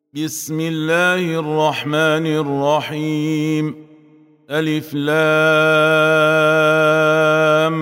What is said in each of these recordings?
بسم الله الرحمن الرحيم. ألف لام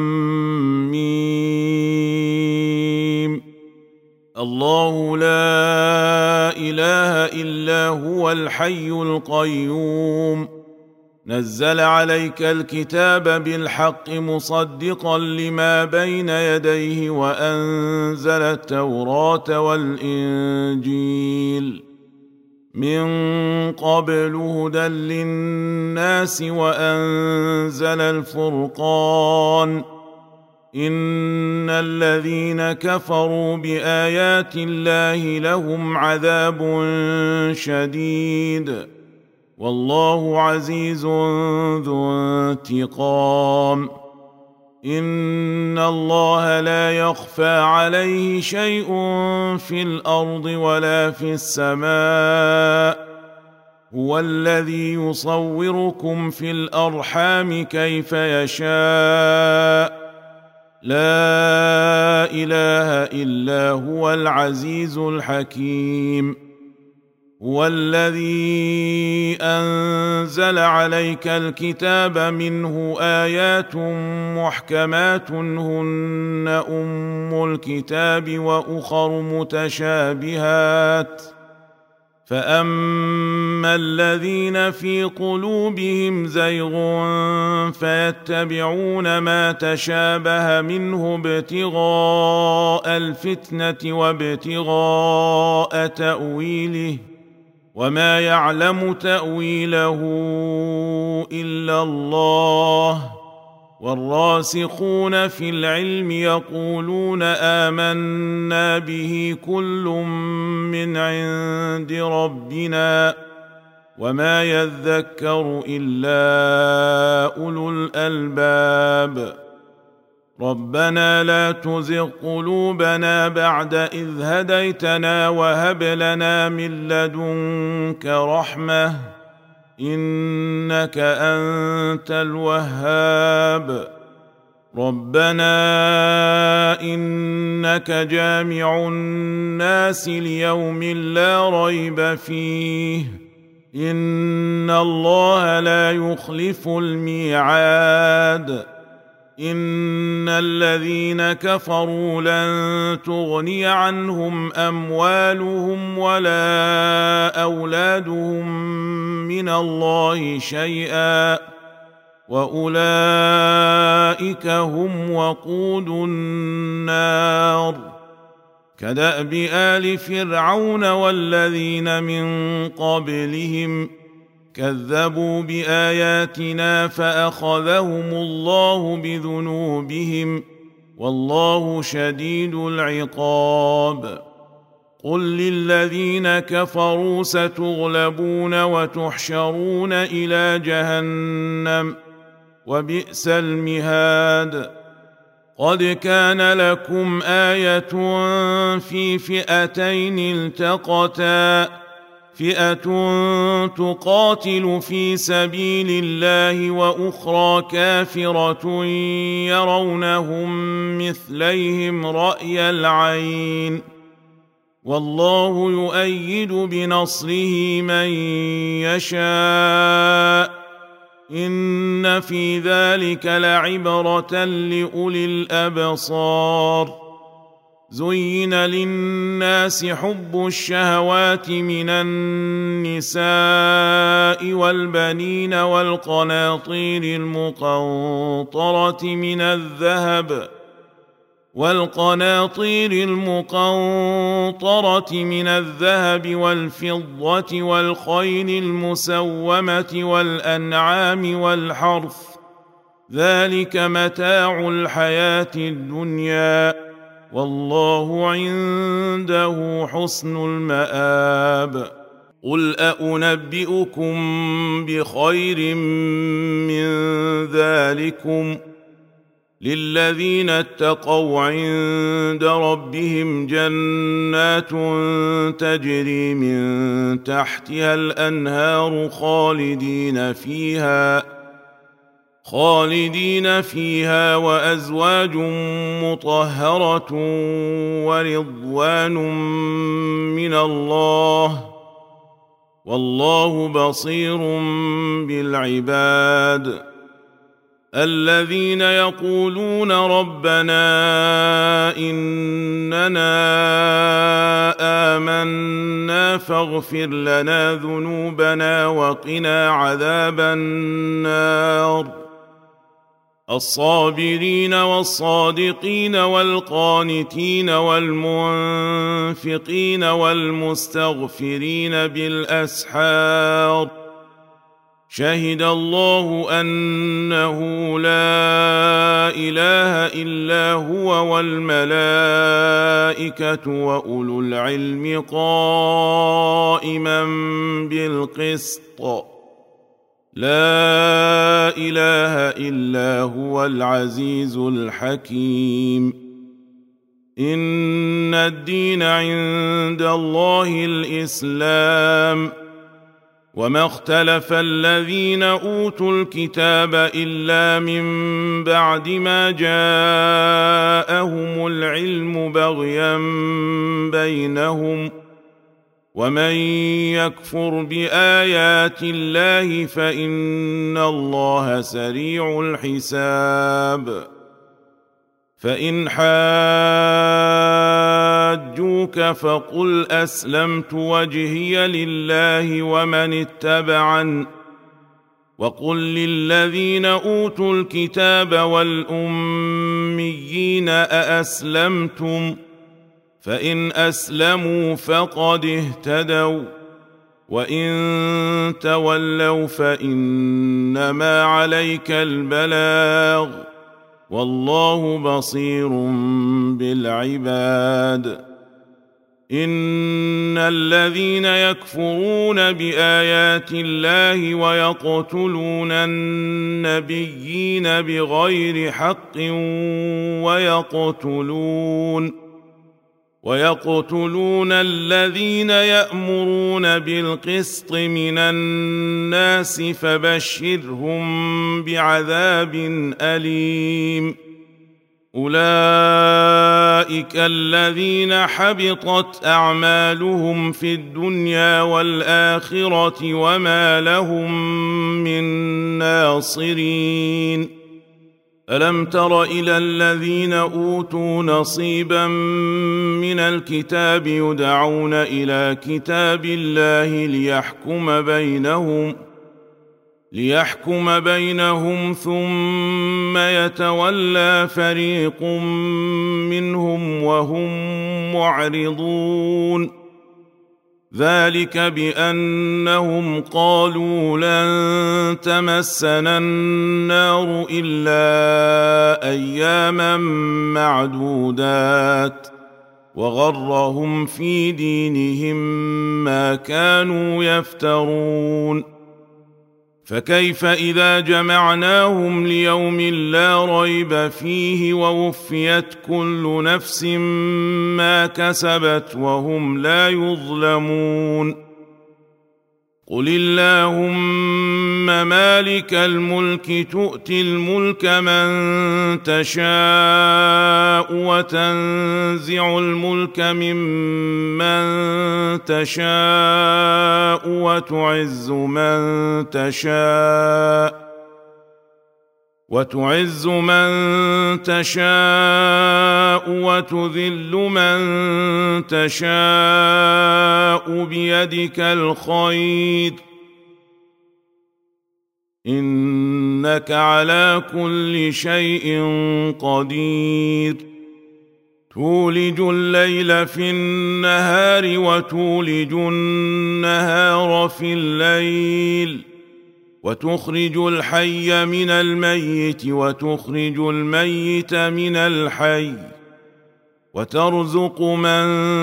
ميم. الله لا إله إلا هو الحي القيوم، نزل عليك الكتاب بالحق مصدقا لما بين يديه وأنزل التوراة والإنجيل من قبل هدى للناس وأنزل الفرقان. إن الذين كفروا بآيات الله لهم عذاب شديد، والله عزيز ذو انتقام. إن الله لا يخفى عليه شيء في الأرض ولا في السماء، هو الذي يصوركم في الأرحام كيف يشاء، لا إله إلا هو العزيز الحكيم. هو الذي أنزل عليك الكتاب منه آيات محكمات هن أم الكتاب وأخر متشابهات، فأما الذين في قلوبهم زيغ فيتبعون ما تشابه منه ابتغاء الفتنة وابتغاء تأويله، وما يعلم تأويله إلا الله، والراسخون في العلم يقولون آمنا به كل من عند ربنا، وما يذكر إلا أولو الألباب. ربنا لا تزغ قلوبنا بعد إذ هديتنا وهب لنا من لدنك رحمة إنك أنت الوهاب. ربنا إنك جامع الناس ليوم لا ريب فيه، إن الله لا يخلف الميعاد. إن الذين كفروا لن تغني عنهم أموالهم ولا أولادهم من الله شيئا، وأولئك هم وقود النار. كدأب آل فرعون والذين من قبلهم كذبوا بآياتنا فأخذهم الله بذنوبهم، والله شديد العقاب. قل للذين كفروا ستغلبون وتحشرون إلى جهنم، وبئس المهاد. قد كان لكم آية في فئتين التقتا، فئة تقاتل في سبيل الله وأخرى كافرة يرونهم مثليهم رأي العين، والله يؤيد بنصره من يشاء. إن في ذلك لعبرة لأولي الأبصار. زين للناس حب الشهوات من النساء والبنين والقناطير المقنطرة من الذهب والفضة والخيل المسومة والأنعام والحرث، ذلك متاع الحياة الدنيا، والله عنده حسن المآب. قل أنبئكم بخير من ذلكم، للذين اتقوا عند ربهم جنات تجري من تحتها الأنهار خالدين فيها وأزواج مطهرة ورضوان من الله والله بصير بالعباد. الذين يقولون ربنا إننا آمنا فاغفر لنا ذنوبنا وقنا عذاب النار. الصابرين والصادقين والقانتين والمنفقين والمستغفرين بالأسحار. شهد الله أنه لا إله إلا هو والملائكة وأولو العلم قائما بالقسط. لا إله إلا هو العزيز الحكيم. إن الدين عند الله الإسلام. وما اختلف الذين أوتوا الكتاب إلا من بعد ما جاءهم العلم بغيا بينهم. ومن يكفر بآيات الله فإن الله سريع الحساب. فإن حاجوك فقل أسلمت وجهي لله ومن اتبعن. وقل للذين أوتوا الكتاب والأميين أأسلمتم؟ فإن أسلموا فقد اهتدوا، وإن تولوا فإنما عليك البلاغ، والله بصير بالعباد. إن الذين يكفرون بآيات الله ويقتلون النبيين بغير حق ويقتلون الذين يأمرون بالقسط من الناس فبشرهم بعذاب أليم. أولئك الذين حبطت أعمالهم في الدنيا والآخرة وما لهم من ناصرين. ألم تر إلى الذين أوتوا نصيبا من الكتاب يدعون إلى كتاب الله ليحكم بينهم ثم يتولى فريق منهم وهم معرضون. ذلك بأنهم قالوا لن تمسنا النار إلا أياما معدودات، وغرهم في دينهم ما كانوا يفترون. فكيف إذا جمعناهم ليوم لا ريب فيه ووفيت كل نفس ما كسبت وهم لا يظلمون. قل اللهم مالك الملك تؤتي الملك من تشاء وتنزع الملك ممن تشاء وتعز من تشاء وتذل من تشاء بيدك الخير، إنك على كل شيء قدير. تولج الليل في النهار وتولج النهار في الليل، وتخرج الحي من الميت وتخرج الميت من الحي، وترزق من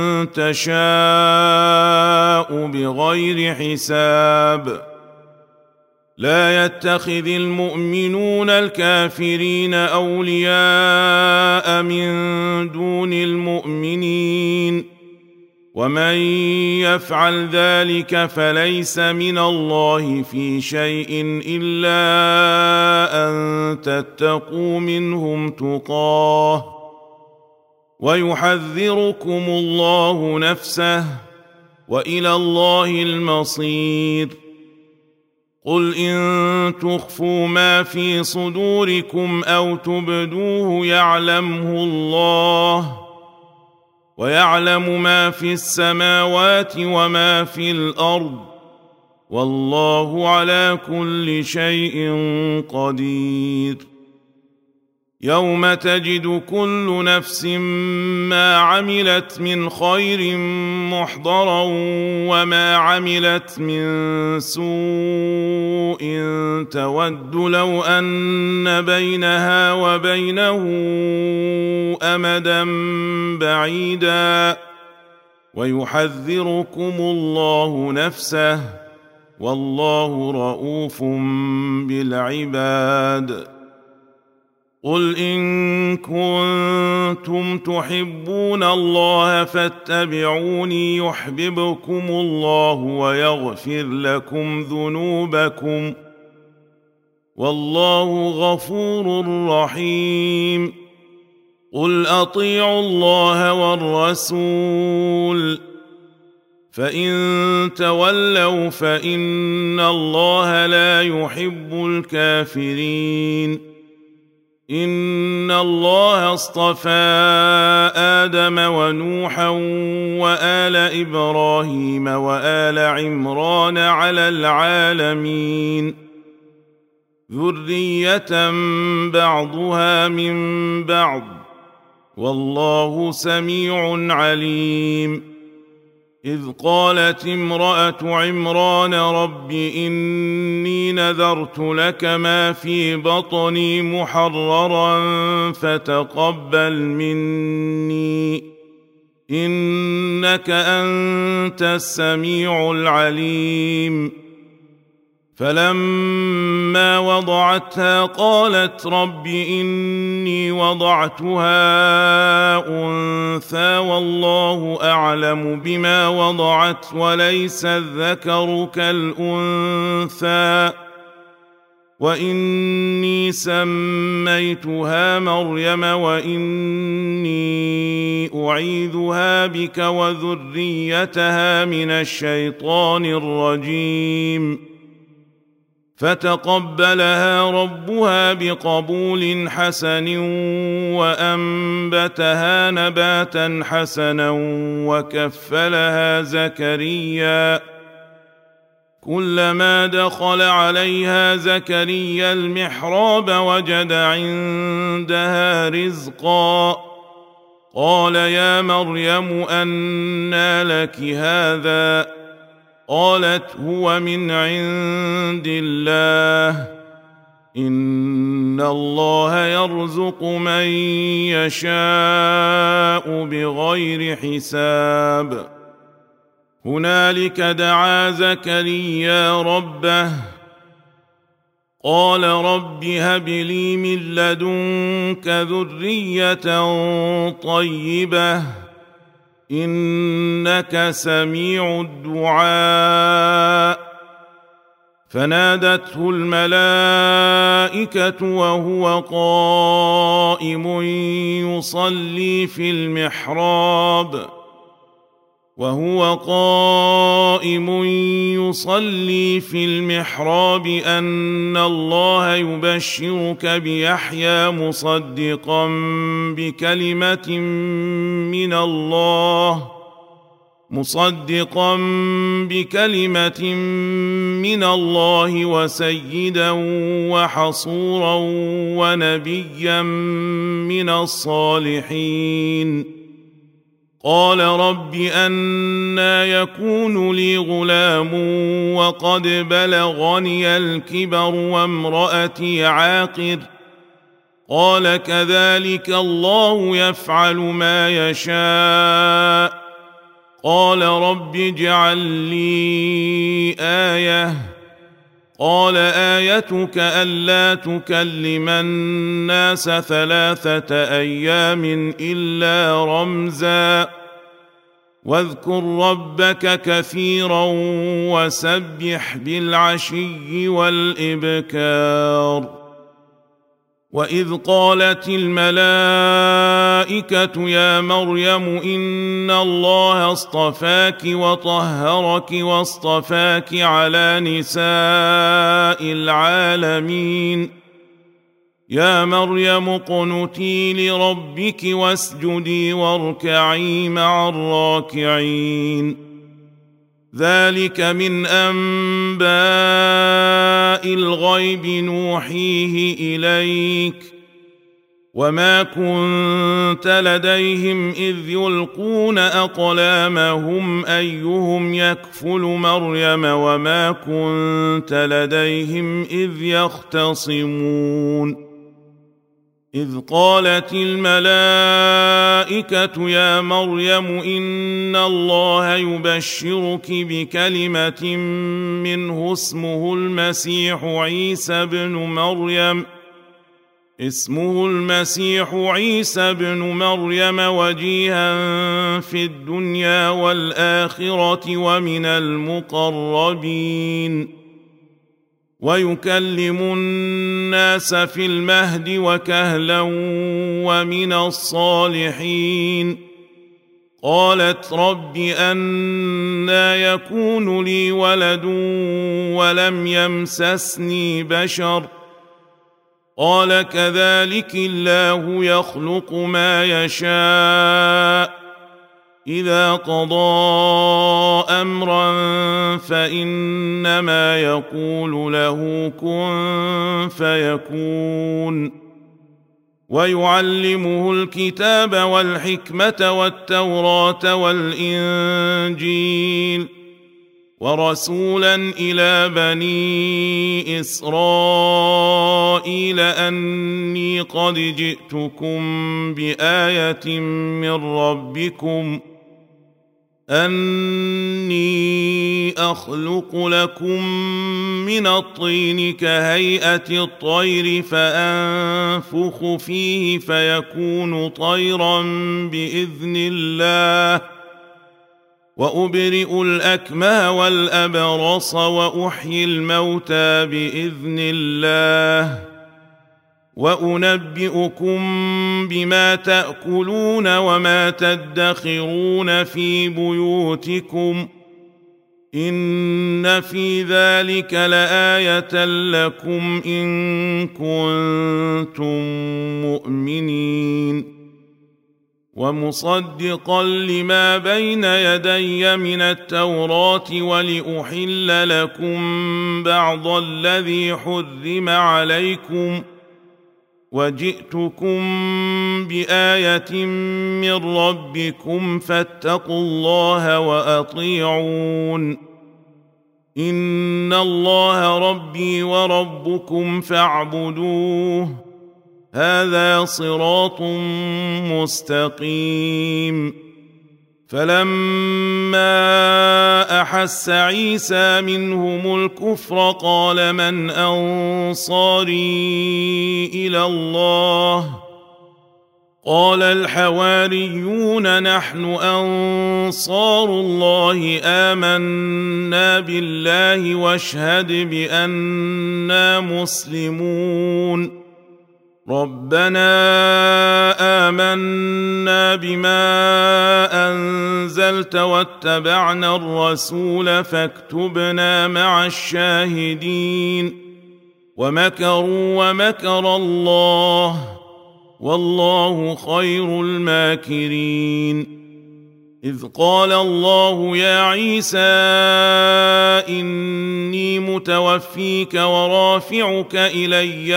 تشاء بغير حساب. لا يتخذ المؤمنون الكافرين أولياء من دون المؤمنين، ومن يفعل ذلك فليس من الله في شيء إلا أن تتقوا منهم تقاه، ويحذركم الله نفسه، وإلى الله المصير. قل إن تخفوا ما في صدوركم أو تبدوه يعلمه الله، ويعلم ما في السماوات وما في الأرض، والله على كل شيء قدير. يوم تجد كل نفس ما عملت من خير محضرا وما عملت من سوء تود لو أن بينها وبينه أمدا بعيدا، ويحذركم الله نفسه، والله رؤوف بالعباد. قل إن كنتم تحبون الله فاتبعوني يحببكم الله ويغفر لكم ذنوبكم، والله غفور رحيم. قل أطيعوا الله والرسول، فإن تولوا فإن الله لا يحب الكافرين. إن الله اصطفى آدم ونوحا وآل إبراهيم وآل عمران على العالمين، ذرية بعضها من بعض، والله سميع عليم. إذ قالت امرأة عمران رب إني نذرت لك ما في بطني محررا فتقبل مني إنك أنت السميع العليم. فلما وضعتها قالت رب إني وضعتها أنثى والله أعلم بما وضعت وليس الذكر كالأنثى، وإني سميتها مريم وإني أعيذها بك وذريتها من الشيطان الرجيم. فتقبلها ربها بقبول حسن وأنبتها نباتا حسنا وكفلها زكريا. كلما دخل عليها زكريا المحراب وجد عندها رزقا، قال يا مريم أنى لك هذا؟ قالت هو من عند الله، إن الله يرزق من يشاء بغير حساب. هنالك دعا زكريا ربه قال رب هب لي من لدنك ذرية طيبة إنك سميع الدعاء. فنادته الملائكة وهو قائم يصلي في المحراب أن الله يبشرك بيحيى مصدقا بكلمة من الله وسيدا وحصورا ونبيا من الصالحين. قال رب أنى يكون لي غلام وقد بلغني الكبر وامرأتي عاقر؟ قال كذلك الله يفعل ما يشاء. قال رب اجعل لي آية. قال آيتك ألا تكلم الناس 3 أيام إلا رمزا، واذكر ربك كثيرا وسبح بالعشي والإبكار. وإذ قالت الملائكة الملائكة يا مريم إن الله اصطفاك وطهرك واصطفاك على نساء العالمين يا مريم اقنتي لربك واسجدي واركعي مع الراكعين ذلك من أنباء الغيب نوحيه إليك وما كنت لديهم إذ يلقون أقلامهم أيهم يكفل مريم وما كنت لديهم إذ يختصمون إذ قالت الملائكة يا مريم إن الله يبشرك بكلمة منه اسمه المسيح عيسى بن مريم وجيها في الدنيا والآخرة ومن المقربين ويكلم الناس في المهد وكهلا ومن الصالحين قالت رب أنى يكون لي ولد ولم يمسسني بشر قال كذلك الله يخلق ما يشاء إذا قضى أمرا فإنما يقول له كن فيكون ويعلمه الكتاب والحكمة والتوراة والإنجيل ورسولا إلى بني إسرائيل أني قد جئتكم بآية من ربكم أني أخلق لكم من الطين كهيئة الطير فأنفخ فيه فيكون طيرا بإذن الله وأبرئ الأكمه والأبرص وأحيي الموتى بإذن الله وأنبئكم بما تأكلون وما تدخرون في بيوتكم إن في ذلك لآية لكم إن كنتم مؤمنين ومصدقا لما بين يدي من التوراة ولأحل لكم بعض الذي حرم عليكم وجئتكم بآية من ربكم فاتقوا الله وأطيعون إن الله ربي وربكم فاعبدوه هذا صراط مستقيم فلما أحس عيسى منهم الكفر قال من أنصاري إلى الله قال الحواريون نحن أنصار الله آمنا بالله واشهد بأننا مسلمون ربنا آمنا بما أنزلت واتبعنا الرسول فاكتبنا مع الشاهدين ومكروا ومكر الله والله خير الماكرين إذ قال الله يا عيسى إني متوفيك ورافعك إلي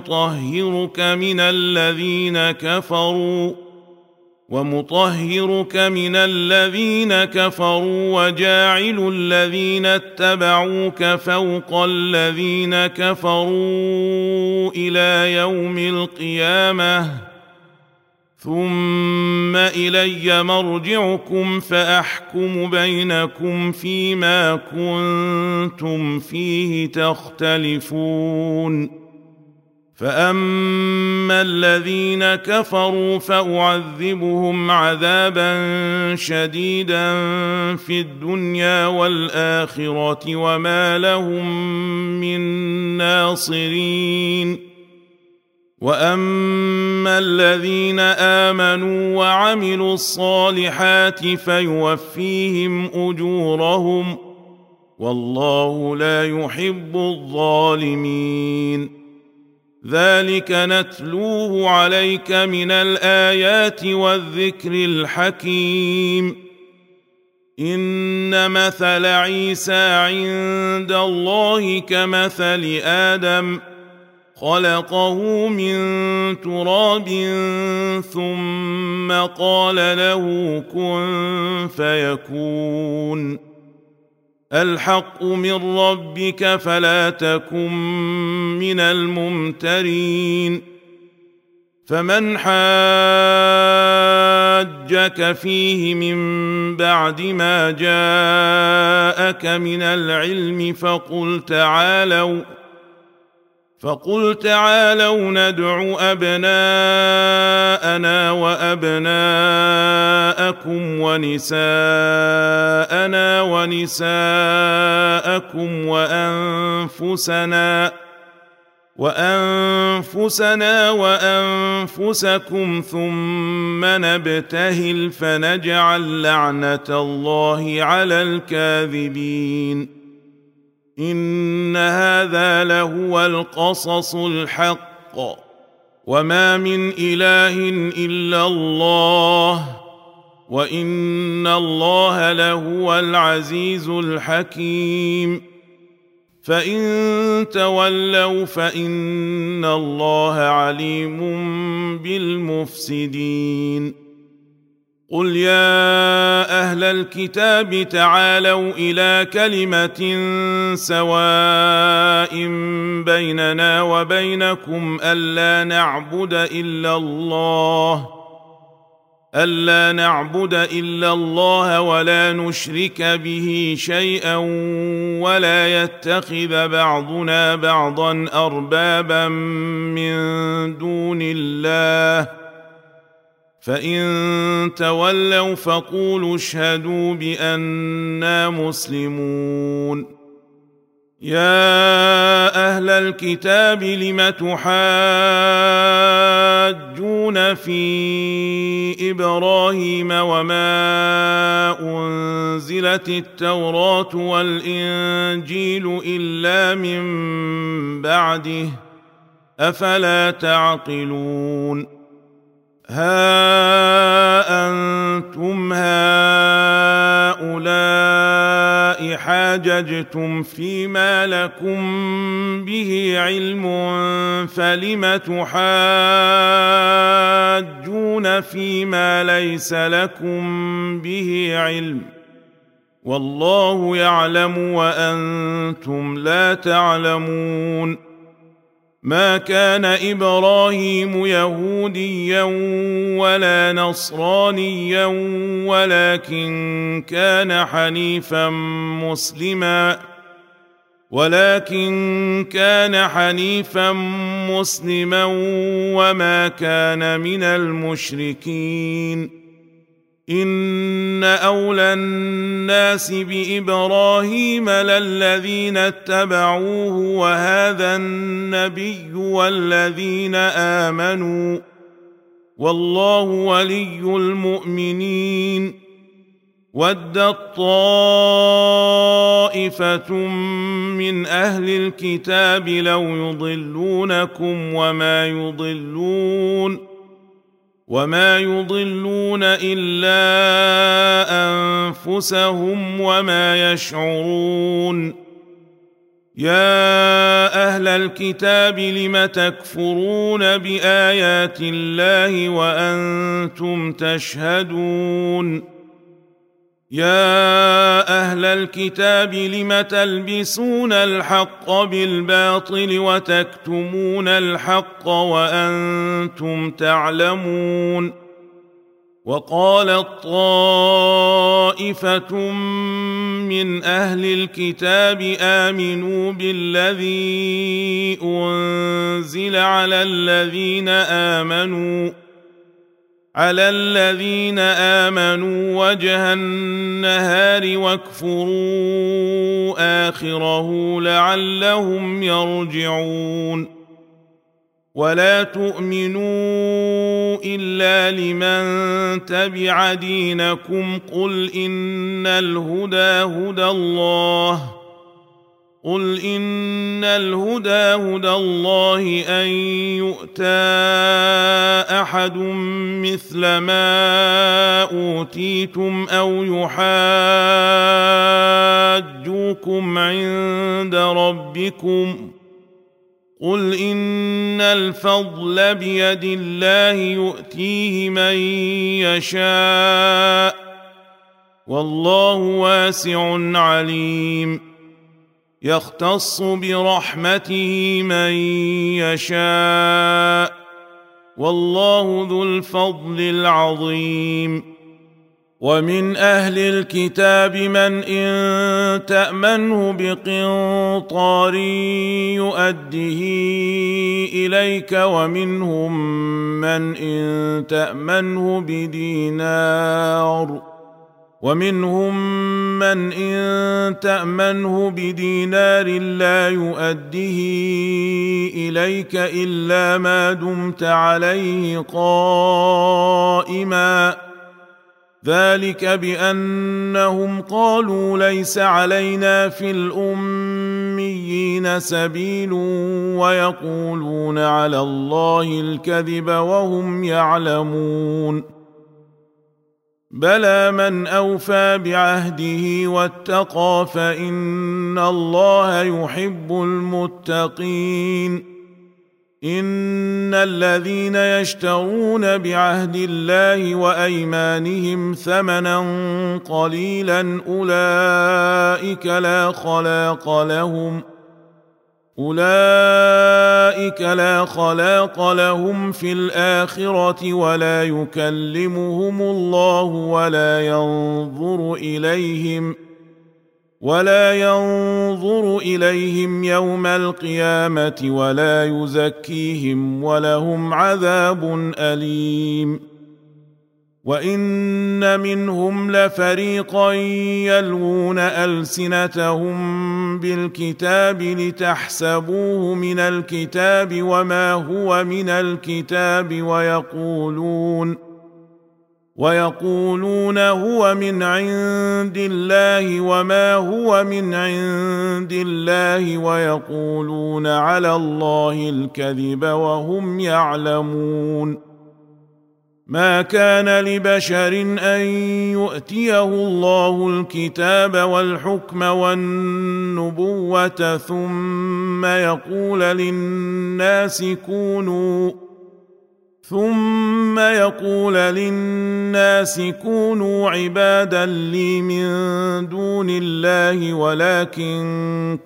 ومطهرك من الذين كفروا وجاعل الذين اتبعوك فوق الذين كفروا إلى يوم القيامة ثم إلي مرجعكم فأحكم بينكم فيما كنتم فيه تختلفون فأما الذين كفروا فأعذبهم عذابا شديدا في الدنيا والآخرة وما لهم من ناصرين واما الذين امنوا وعملوا الصالحات فيوفيهم اجورهم والله لا يحب الظالمين. ذلك نتلوه عليك من الايات والذكر الحكيم. ان مثل عيسى عند الله كمثل ادم خلقه من تراب ثم قال له كن فيكون. الحق من ربك فلا تكن من الممترين. فمن حاجك فيه من بعد ما جاءك من العلم فقل تعالوا ندع أبناءنا وأبناءكم ونساءنا ونساءكم وأنفسنا وأنفسكم ثم نبتهل فنجعل لعنة الله على الكاذبين. إن هذا لهو القصص الحق وما من إله إلا الله وإن الله لهو العزيز الحكيم. فإن تولوا فإن الله عليم بالمفسدين. قل يا أهل الكتاب تعالوا إلى كلمة سواء بيننا وبينكم ألا نعبد إلا الله ولا نشرك به شيئا ولا يتخذ بعضنا بعضا أربابا من دون الله. فإن تولوا فقولوا اشهدوا بأننا مسلمون. يا أهل الكتاب لم تحاجون في إبراهيم وما أنزلت التوراة والإنجيل إلا من بعده أفلا تعقلون. ها أنتم هؤلاء حاججتم فيما لكم به علم فلم تحاجون فيما ليس لكم به علم والله يعلم وأنتم لا تعلمون. ما كان إبراهيم يهوديا ولا نصرانيا ولكن كان حنيفا مسلما وما كان من المشركين. إن أولى الناس بإبراهيم للذين اتبعوه وهذا النبي والذين آمنوا والله ولي المؤمنين. ودت طائفة من أهل الكتاب لو يضلونكم وما يضلون إلا أنفسهم وما يشعرون. يا أهل الكتاب لم تكفرون بآيات الله وأنتم تشهدون. يا أهل الكتاب لم تلبسون الحق بالباطل وتكتمون الحق وأنتم تعلمون. وقالت طائفة من أهل الكتاب آمنوا بالذي أنزل على الذين آمنوا وجه النهار واكفروا آخره لعلهم يرجعون. ولا تؤمنوا إلا لمن تبع دينكم قل إن الهدى هدى الله أن يؤتى أحد مثل ما أوتيتم أو يحاجوكم عند ربكم قل إن الفضل بيد الله يؤتيه من يشاء والله واسع عليم يختص برحمته من يشاء والله ذو الفضل العظيم ومن أهل الكتاب من إن تأمنه بقنطار يؤده إليك ومنهم من إن تأمنه بدينار لا يؤده إليك إلا ما دمت عليه قائما ذلك بأنهم قالوا ليس علينا في الأميين سبيل ويقولون على الله الكذب وهم يعلمون بلى من أوفى بعهده واتقى فإن الله يحب المتقين إن الذين يشترون بعهد الله وأيمانهم ثمنا قليلا أولئك لا خلاق لهم في الآخرة ولا يكلمهم الله ولا ينظر إليهم يوم القيامة ولا يزكيهم ولهم عذاب أليم وإن منهم لفريقا يلوون ألسنتهم بالكتاب لتحسبوه من الكتاب وما هو من الكتاب ويقولون هو من عند الله وما هو من عند الله ويقولون على الله الكذب وهم يعلمون ما كان لبشر أن يؤتيه الله الكتاب والحكم والنبوة ثم يقول للناس كونوا عبادا لي من دون الله ولكن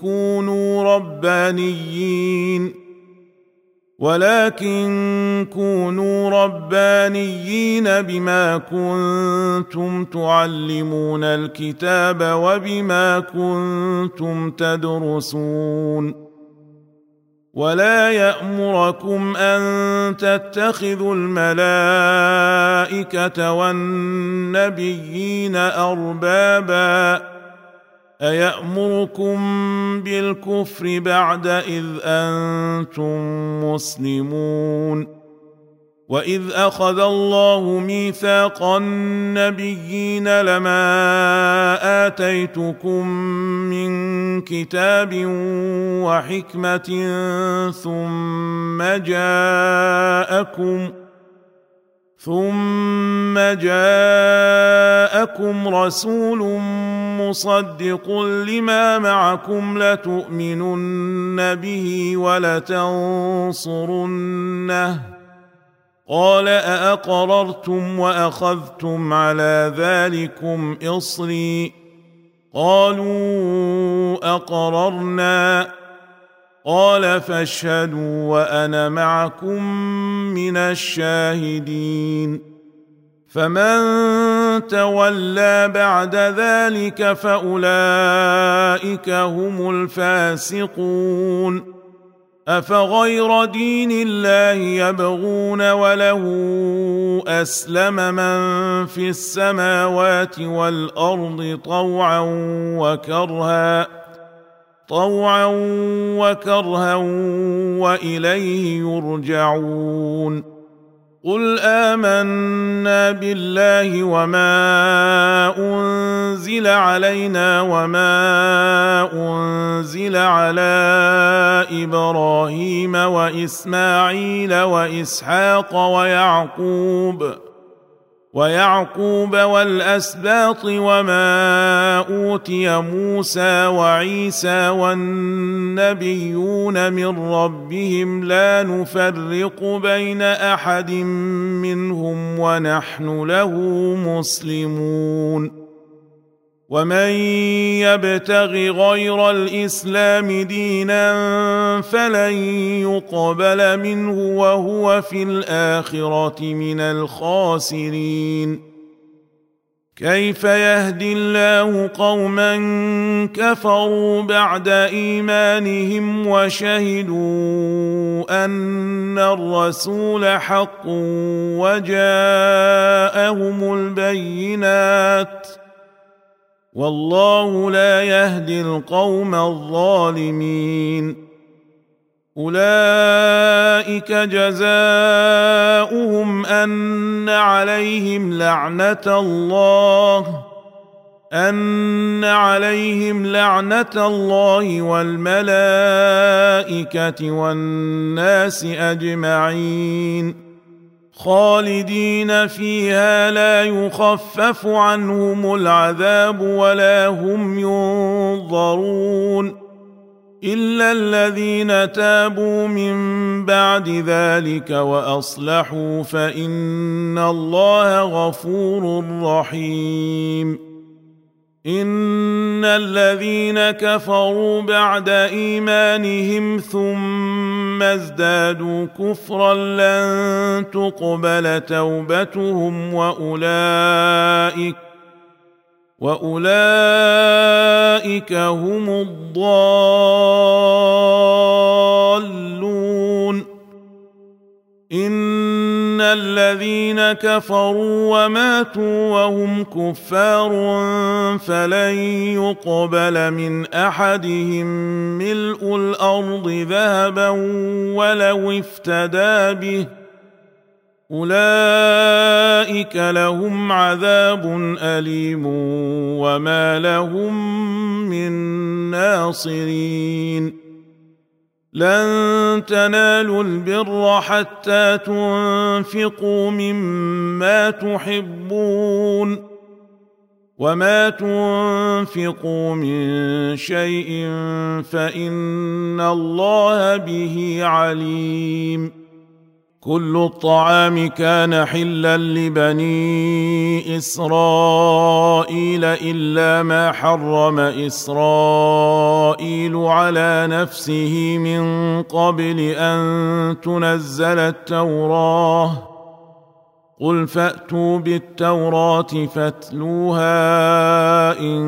كونوا ربانيين بما كنتم تعلمون الكتاب وبما كنتم تدرسون ولا يأمركم أن تتخذوا الملائكة والنبيين أربابا أيأمركم بالكفر بعد إذ أنتم مسلمون وإذ أخذ الله ميثاق النبيين لما آتيتكم من كتاب وحكمة ثم جاءكم رسول مصدق لما معكم لتؤمنن به ولتنصرنه قال أأقررتم وأخذتم على ذلكم إصري قالوا أقررنا قال فاشهدوا وأنا معكم من الشاهدين فمن تولى بعد ذلك فأولئك هم الفاسقون أفغير دين الله يبغون وله أسلم من في السماوات والأرض طوعا وكرها طوعا وكرها واليه يرجعون. قل آمنا بالله وما أنزل علينا وما أنزل على إبراهيم وإسماعيل وإسحاق ويعقوب والأسباط وما أوتي موسى وعيسى والنبيون من ربهم لا نفرق بين أحد منهم ونحن له مسلمون. ومن يبتغ غير الإسلام دينا فلن يقبل منه وهو في الآخرة من الخاسرين. كيف يهدي الله قوما كفروا بعد إيمانهم وشهدوا أن الرسول حق وجاءهم البينات والله لا يهدي القوم الظالمين. أولئك جزاؤهم أن عليهم لعنة الله والملائكة والناس أجمعين خالدين فيها لا يخفف عنهم العذاب ولا هم ينظرون إلا الذين تابوا من بعد ذلك وأصلحوا فإن الله غفور رحيم. إن الذين كفروا بعد إيمانهم ثم ازدادوا كفرا لن تقبل توبتهم وأولئك هم الضالون. إن الذين كفروا وماتوا وهم كفار فلن يقبل من أحدهم ملء الأرض ذهبا ولو افتدى به أولئك لهم عذاب أليم وما لهم من ناصرين. لن تنالوا البر حتى تنفقوا مما تحبون وما تنفقوا من شيء فإن الله به عليم. كل الطعام كان حلا لبني إسرائيل إلا ما حرم إسرائيل على نفسه من قبل أن تنزل التوراة. قل فأتوا بالتوراة فاتلوها إن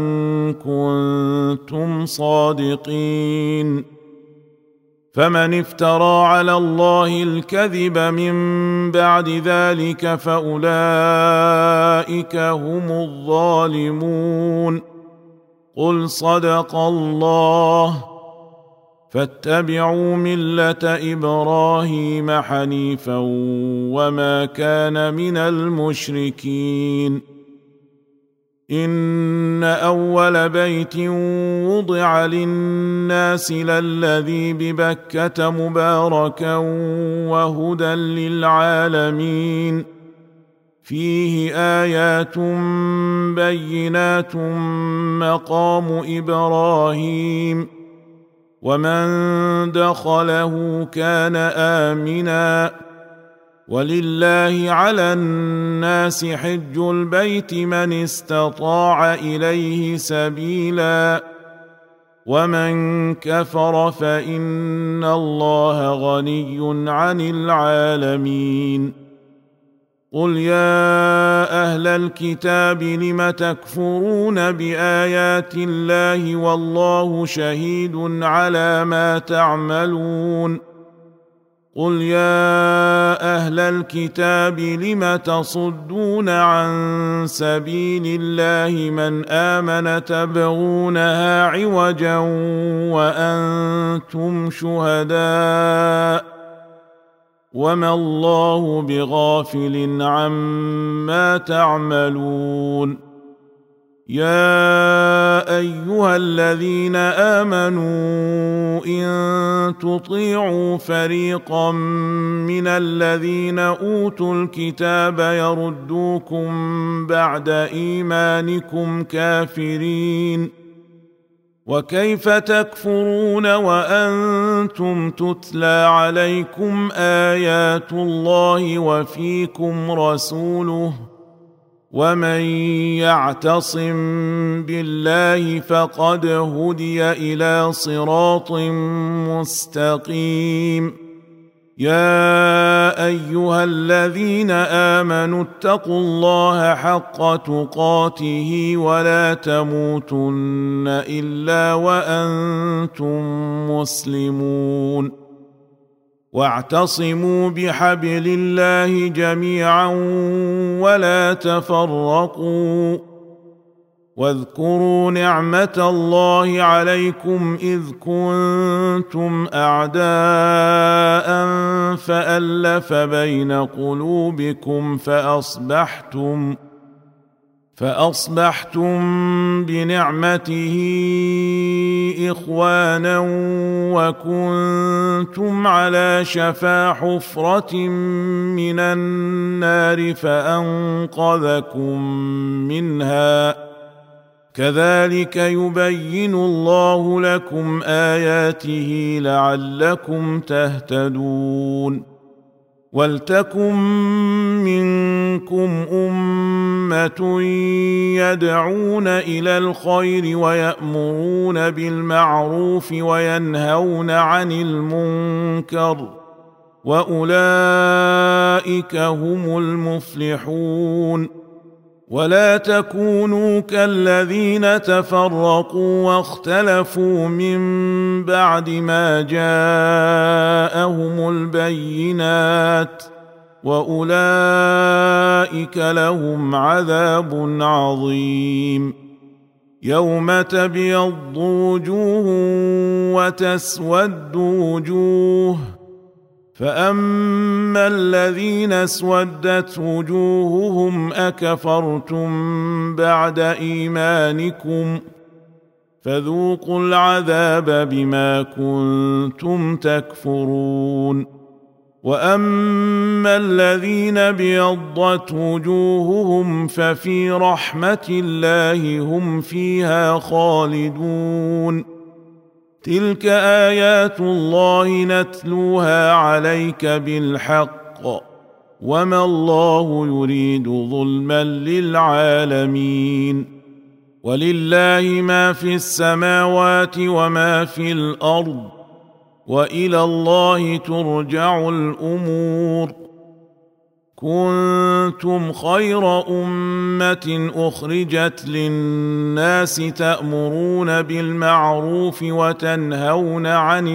كنتم صادقين. فمن افترى على الله الكذب من بعد ذلك فأولئك هم الظالمون. قل صدق الله فاتبعوا ملة إبراهيم حنيفا وما كان من المشركين. إن أول بيت وضع للناس للذي ببكة مباركا وهدى للعالمين فيه آيات بينات مقام إبراهيم ومن دخله كان آمنا ولله على الناس حج البيت من استطاع إليه سبيلا ومن كفر فإن الله غني عن العالمين. قل يا أهل الكتاب لم تكفرون بآيات الله والله شهيد على ما تعملون. قل يا أهل الكتاب لم تصدون عن سبيل الله من آمن تبغونها عوجا وأنتم شهداء وما الله بغافل عما تعملون يا أيها الذين آمنوا إن تطيعوا فريقا من الذين أوتوا الكتاب يردوكم بعد إيمانكم كافرين وكيف تكفرون وأنتم تتلى عليكم آيات الله وفيكم رسوله ومن يعتصم بالله فقد هدي إلى صراط مستقيم يا أيها الذين آمنوا اتقوا الله حق تقاته ولا تموتن إلا وأنتم مسلمون واعتصموا بحبل الله جميعا ولا تفرقوا واذكروا نعمة الله عليكم إذ كنتم أعداء فألف بين قلوبكم فأصبحتم بنعمته إخوانا وكنتم على شفا حفرة من النار فأنقذكم منها كذلك يبين الله لكم آياته لعلكم تهتدون ولتكن منكم أمة يدعون إلى الخير ويأمرون بالمعروف وينهون عن المنكر وأولئك هم المفلحون ولا تكونوا كالذين تفرقوا واختلفوا من بعد ما جاءهم البينات وأولئك لهم عذاب عظيم يوم تبيض وجوه وتسود وجوه فأما الذين اسودت وجوههم أكفرتم بعد إيمانكم فذوقوا العذاب بما كنتم تكفرون وأما الذين ابيضت وجوههم ففي رحمة الله هم فيها خالدون تلك آيات الله نتلوها عليك بالحق وما الله يريد ظلما للعالمين ولله ما في السماوات وما في الأرض وإلى الله ترجع الأمور كنتم خير أمة أخرجت للناس تأمرون بالمعروف وتنهون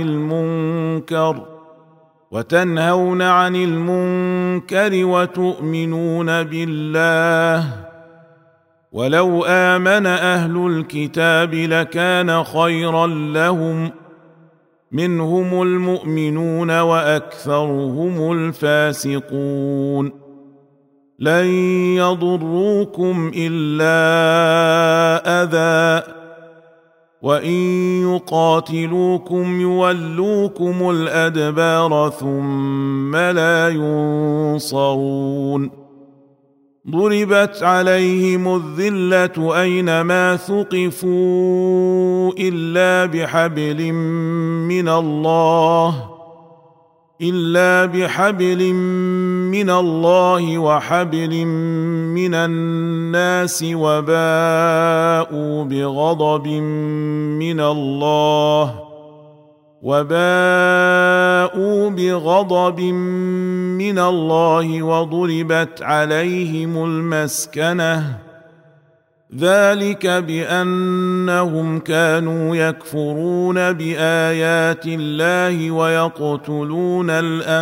عن المنكر وتؤمنون بالله ولو آمن أهل الكتاب لكان خيرا لهم منهم المؤمنون وأكثرهم الفاسقون لن يضروكم إلا أذى وإن يقاتلوكم يولوكم الأدبار ثم لا ينصرون ضربت عليهم الذلة أينما ثقفوا إلا بحبل من الله وحبل من الناس وباءوا بغضب من الله وضربت عليهم المسكنة ذلك بأنهم كانوا يكفرون بآيات الله ويقتلون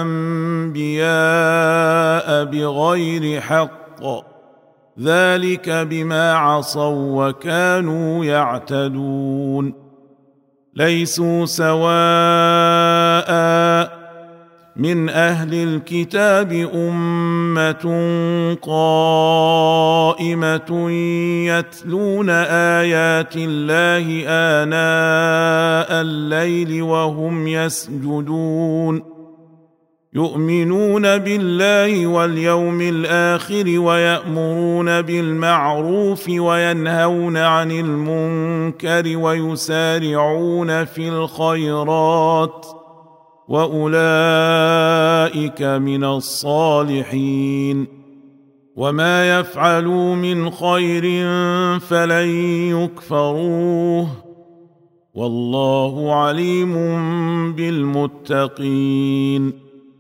الأنبياء بغير حق، ذلك بما عصوا وكانوا يعتدون. ليسوا سواء من أهل الكتاب أمة قائمة يتلون آيات الله آناء الليل وهم يسجدون، يؤمنون بالله واليوم الآخر ويأمرون بالمعروف وينهون عن المنكر ويسارعون في الخيرات، وأولئك من الصالحين. وما يفعلوا من خير فلن يكفروه، والله عليم بالمتقين.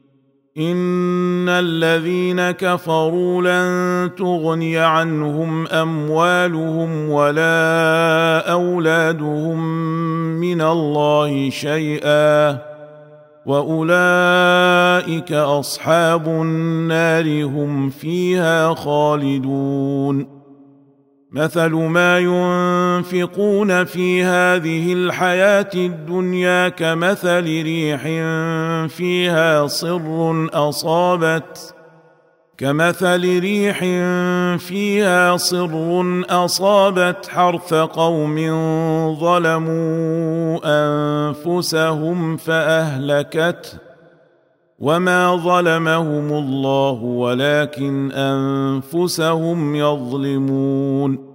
إن الذين كفروا لن تغني عنهم أموالهم ولا أولادهم من الله شيئا، وأولئك أصحاب النار هم فيها خالدون. مثل ما ينفقون في هذه الحياة الدنيا كمثل ريح فيها صر أصابت حرث قوم ظلموا أنفسهم فأهلكته، وما ظلمهم الله ولكن أنفسهم يظلمون.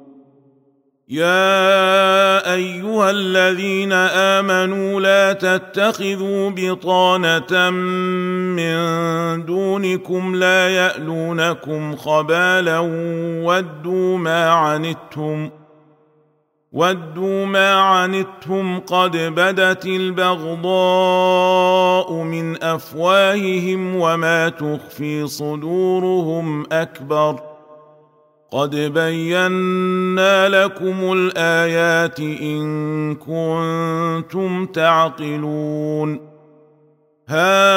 يا أيها الذين آمنوا لا تتخذوا بطانة من دونكم لا يألونكم خبالا ودوا ما عنتم قد بدت البغضاء من أفواههم وما تخفي صدورهم أكبر، قد بينا لكم الآيات إن كنتم تعقلون. ها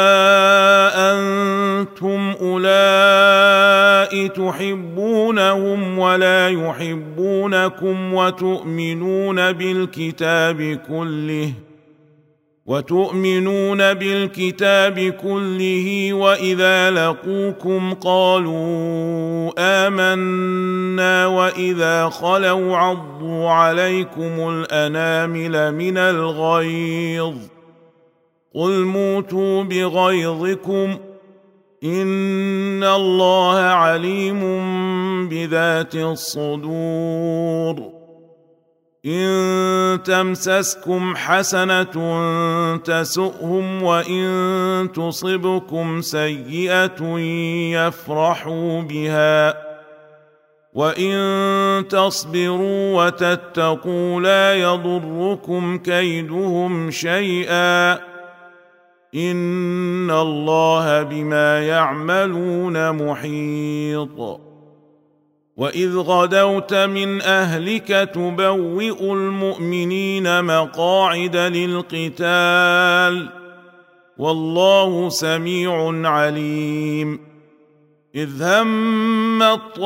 أنتم أولئك تحبونهم ولا يحبونكم وتؤمنون بالكتاب كله وإذا لقوكم قالوا آمنا وإذا خلوا عضوا عليكم الأنامل من الغيظ، قل موتوا بغيظكم إن الله عليم بذات الصدور. إن تمسسكم حسنة تسؤهم وإن تصبكم سيئة يفرحوا بها، وإن تصبروا وتتقوا لا يضركم كيدهم شيئا، إن الله بما يعملون محيط. وإذ غدوت من أهلك تبوئ المؤمنين مقاعد للقتال، والله سميع عليم. إذ هم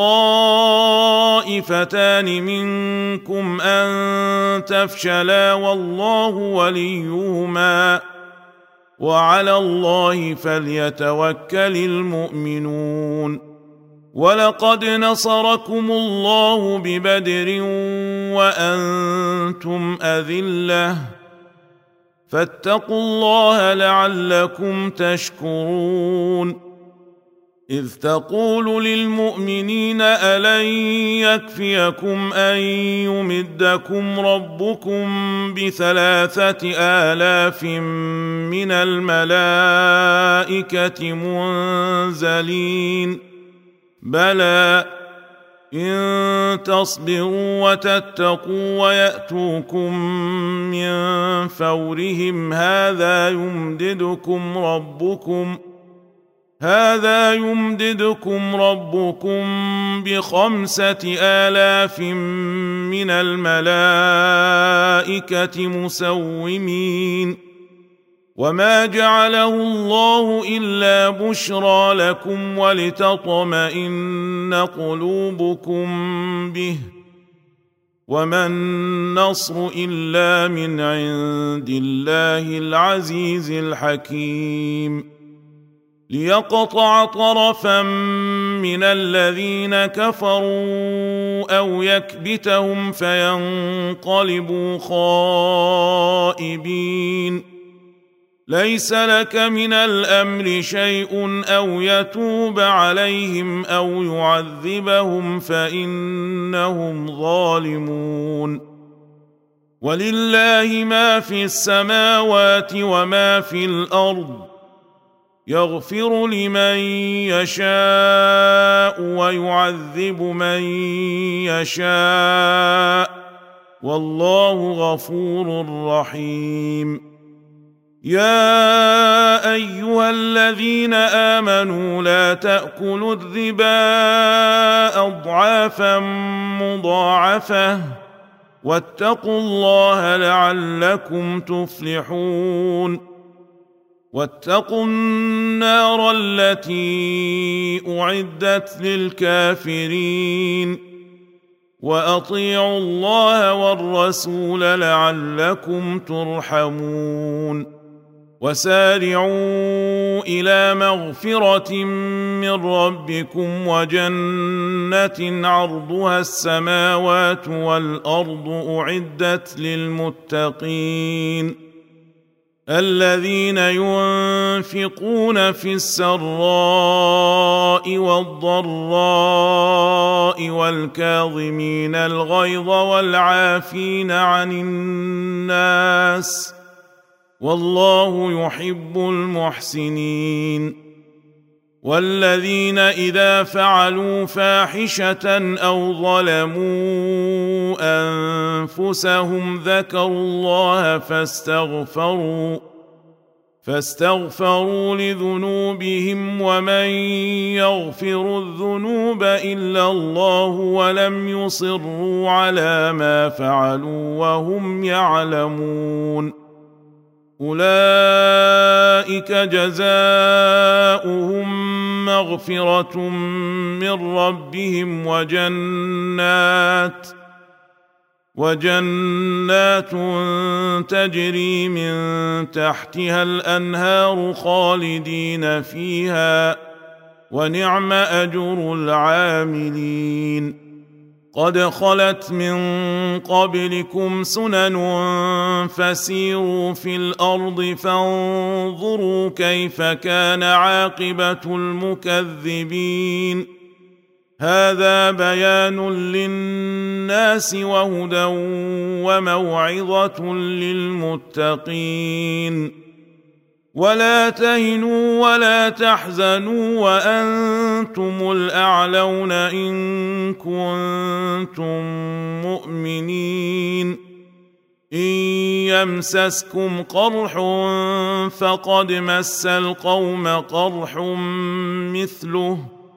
الطائفتان منكم أن تفشلا والله وليهما، وعلى الله فليتوكل المؤمنون. ولقد نصركم الله ببدر وأنتم أذلة، فاتقوا الله لعلكم تشكرون. إذ تقول للمؤمنين ألن يكفيكم أن يمدكم ربكم ب3,000 من الملائكة منزلين؟ بلى، إن تصبروا وتتقوا ويأتوكم من فورهم هذا هذا يمددكم ربكم ب5000 من الملائكة مسومين وما جعله الله إلا بشرى لكم ولتطمئن قلوبكم به وما النصر إلا من عند الله العزيز الحكيم ليقطع طرفا من الذين كفروا أو يكبتهم فينقلبوا خائبين ليس لك من الأمر شيء أو يتوب عليهم أو يعذبهم فإنهم ظالمون ولله ما في السماوات وما في الأرض يغفر لمن يشاء ويعذب من يشاء والله غفور رحيم يا أيها الذين آمنوا لا تأكلوا الربا أضعافا مضاعفة واتقوا الله لعلكم تفلحون واتقوا النار التي أعدت للكافرين وأطيعوا الله والرسول لعلكم ترحمون وسارعوا إلى مغفرة من ربكم وجنة عرضها السماوات والأرض أعدت للمتقين الذين ينفقون في السراء والضراء والكاظمين الغيظ والعافين عن الناس والله يحب المحسنين والذين إذا فعلوا فاحشة أو ظلموا أنفسهم ذكروا الله فاستغفروا لذنوبهم ومن يغفر الذنوب إلا الله ولم يصروا على ما فعلوا وهم يعلمون أولئك جزاؤهم مغفرة من ربهم وجنات تجري من تحتها الأنهار خالدين فيها ونعم أجر العاملين قد خلت من قبلكم سنن فسيروا في الأرض فانظروا كيف كان عاقبة المكذبين هذا بيان للناس وهدى وموعظة للمتقين ولا تهنوا ولا تحزنوا وأنتم الأعلون إن كنتم مؤمنين إن يمسسكم قرح فقد مس القوم قرح مثله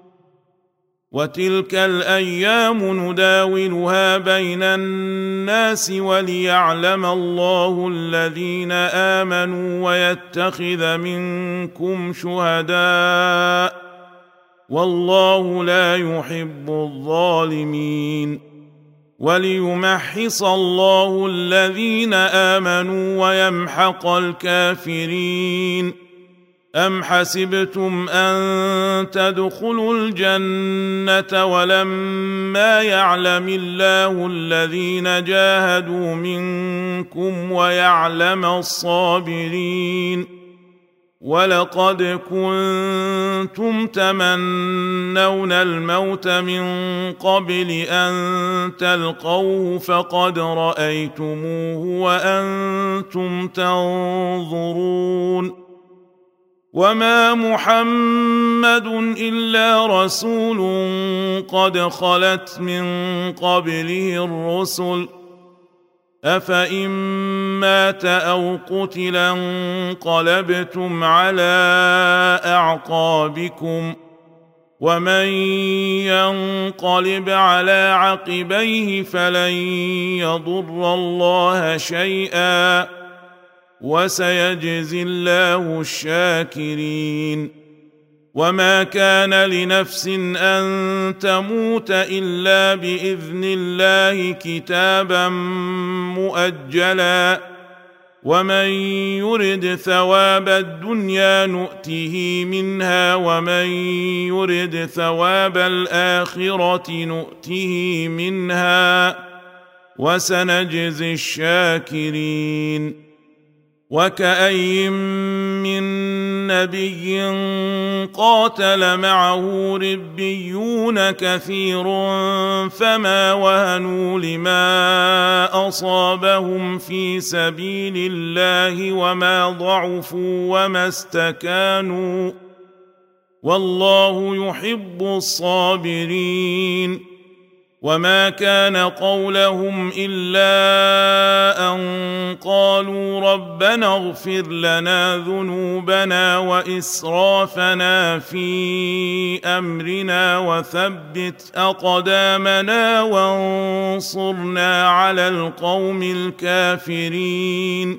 وتلك الأيام نداولها بين الناس وليعلم الله الذين آمنوا ويتخذ منكم شهداء والله لا يحب الظالمين وليمحص الله الذين آمنوا ويمحق الكافرين أم حسبتم أن تدخلوا الجنة ولما يعلم الله الذين جاهدوا منكم ويعلم الصابرين ولقد كنتم تمنون الموت من قبل أن تلقوه فقد رأيتموه وأنتم تنظرون وما محمد إلا رسول قد خلت من قبله الرسل أفإن مات أو قتلا انقلبتم على أعقابكم ومن ينقلب على عقبيه فلن يضر الله شيئا وسيجزي الله الشاكرين وما كان لنفس أن تموت إلا بإذن الله كتابا مؤجلا ومن يرد ثواب الدنيا نؤته منها ومن يرد ثواب الآخرة نؤته منها وسنجزي الشاكرين وكأي من نبي قاتل معه ربيون كثير فما وهنوا لما أصابهم في سبيل الله وما ضعفوا وما استكانوا والله يحب الصابرين وما كان قولهم إلا أن قالوا ربنا اغفر لنا ذنوبنا وإسرافنا في أمرنا وثبت أقدامنا وانصرنا على القوم الكافرين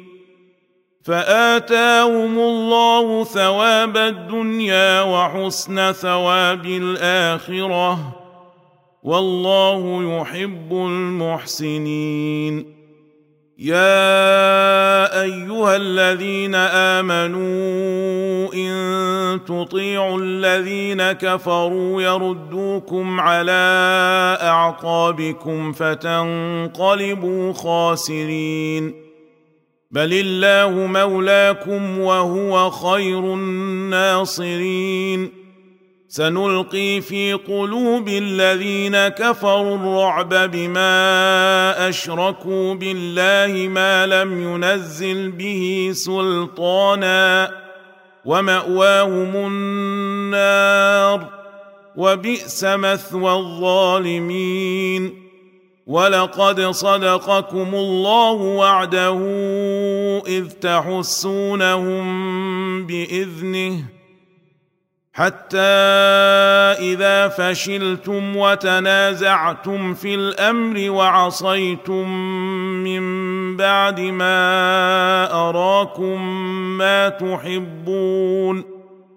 فآتاهم الله ثواب الدنيا وحسن ثواب الآخرة والله يحب المحسنين يا أيها الذين آمنوا إن تطيعوا الذين كفروا يردوكم على أعقابكم فتنقلبوا خاسرين بل الله مولاكم وهو خير الناصرين سنلقي في قلوب الذين كفروا الرعب بما أشركوا بالله ما لم ينزل به سلطانا ومأواهم النار وبئس مثوى الظالمين ولقد صدقكم الله وعده إذ تحسونهم بإذنه حتى إذا فشلتم وتنازعتم في الأمر وعصيتم من بعد ما أراكم ما تحبون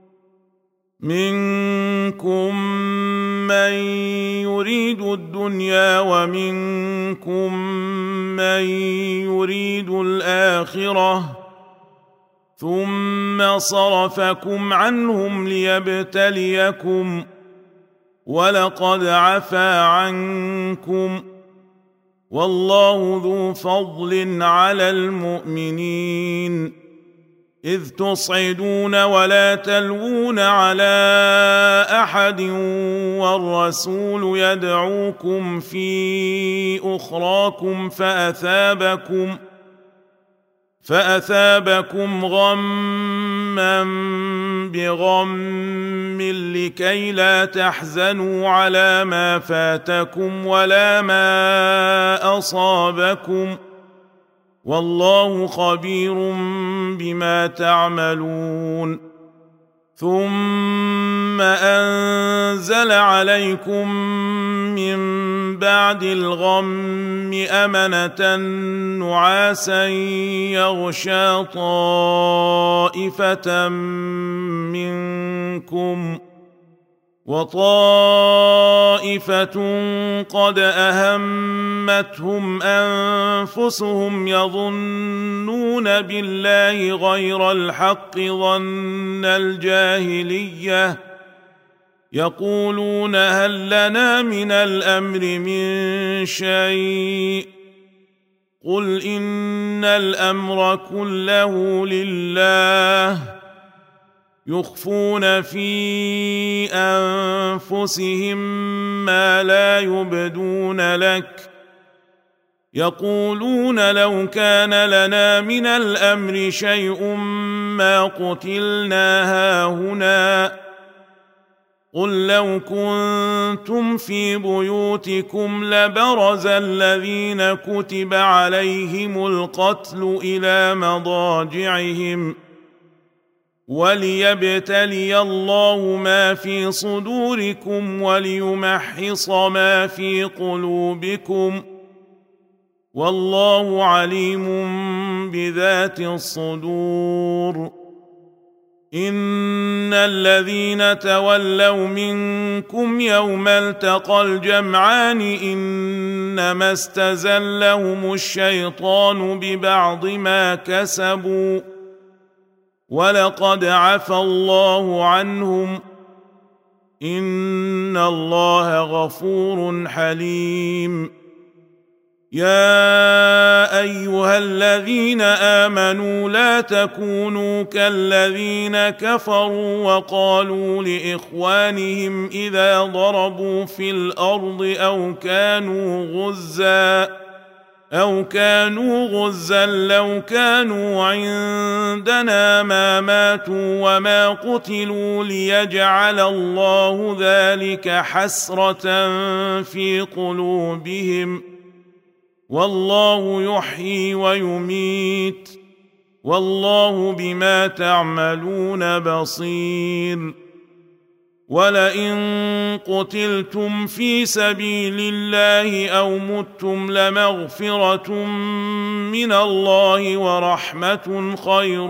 منكم من يريد الدنيا ومنكم من يريد الآخرة ثم صرفكم عنهم ليبتليكم ولقد عفا عنكم والله ذو فضل على المؤمنين إذ تصعدون ولا تلوون على أحد والرسول يدعوكم في أخراكم فأثابكم غما بغم لكي لا تحزنوا على ما فاتكم ولا ما أصابكم والله خبير بما تعملون ثم أنزل عليكم من بعد الغم أمنة نعاسا يغشى طائفة منكم وطائفة قد أهمتهم أنفسهم يظنون بالله غير الحق ظن الجاهلية يقولون هل لنا من الأمر من شيء قل إن الأمر كله لله يخفون في أنفسهم ما لا يبدون لك يقولون لو كان لنا من الأمر شيء ما قتلنا هاهنا قل لو كنتم في بيوتكم لبرز الذين كتب عليهم القتل إلى مضاجعهم وليبتلي الله ما في صدوركم وليمحص ما في قلوبكم والله عليم بذات الصدور. إن الذين تولوا منكم يوم التقى الجمعان إنما استزلهم الشيطان ببعض ما كسبوا ولقد عفى الله عنهم إن الله غفور حليم. يا أيها الذين آمنوا لا تكونوا كالذين كفروا وقالوا لإخوانهم إذا ضربوا في الأرض أو كانوا غزا لو كانوا عندنا ما ماتوا وما قتلوا ليجعل الله ذلك حسرة في قلوبهم والله يحيي ويميت والله بما تعملون بصير. ولئن قتلتم في سبيل الله أو متم لمغفرة من الله ورحمة خير